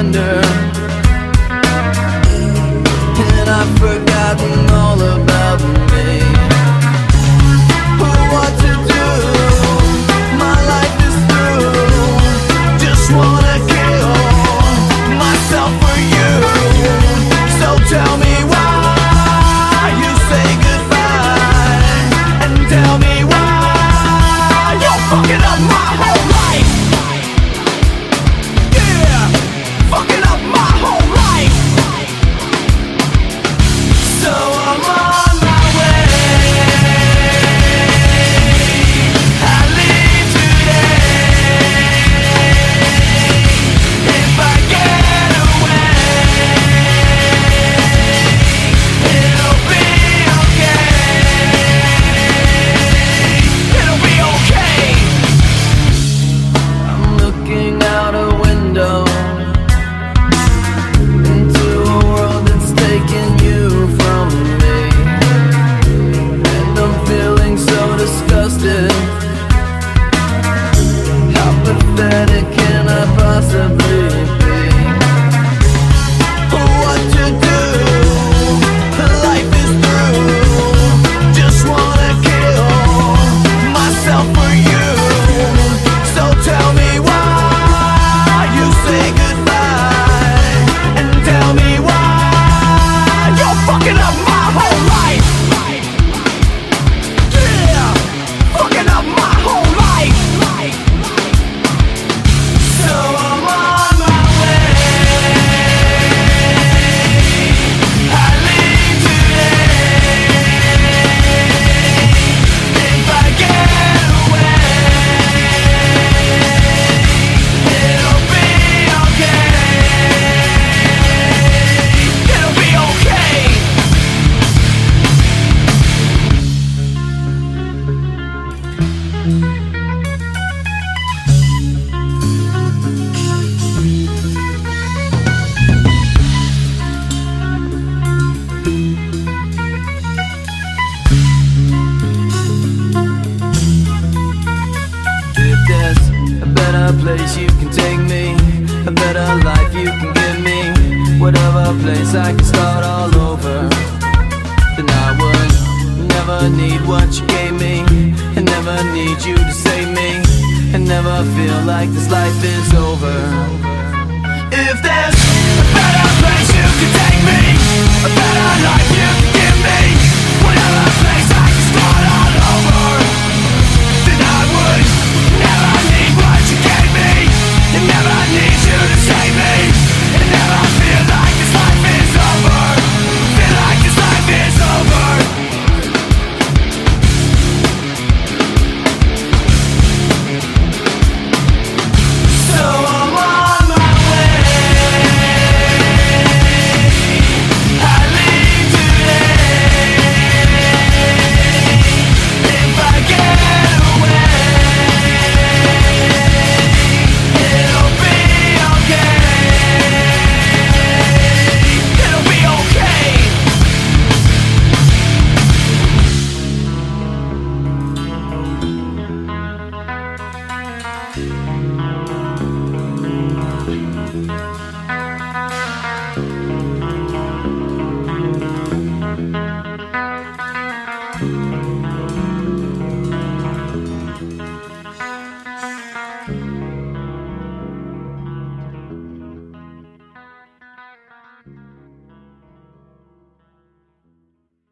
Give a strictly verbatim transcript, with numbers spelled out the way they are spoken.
wonder, and I've forgotten all about me. What to do? My life is through. Just wanna kill myself for you. So tell me why you say goodbye, and tell me why you're fucking up my whole life. Yeah, fucking up my whole life. So I'm on my way. I leave today. If I get away, it'll be okay. It'll be okay. I'm looking out a window into a world that's taking you from me, and I'm feeling so disgusted. How pathetic can I possibly be? What to do? Life is through. Just wanna kill myself for you. So tell me why you say goodbye, and tell me why you're fucking up my whole life. Yeah, fucking up my whole life. So I'm on my way. I leave today. If I get away, it'll be okay. It'll be okay. If there's a better place you can take me, a better life you can give me, whatever place I can start all over, then I would never need what you gave me, and never need you to save me, and never feel like this life is over.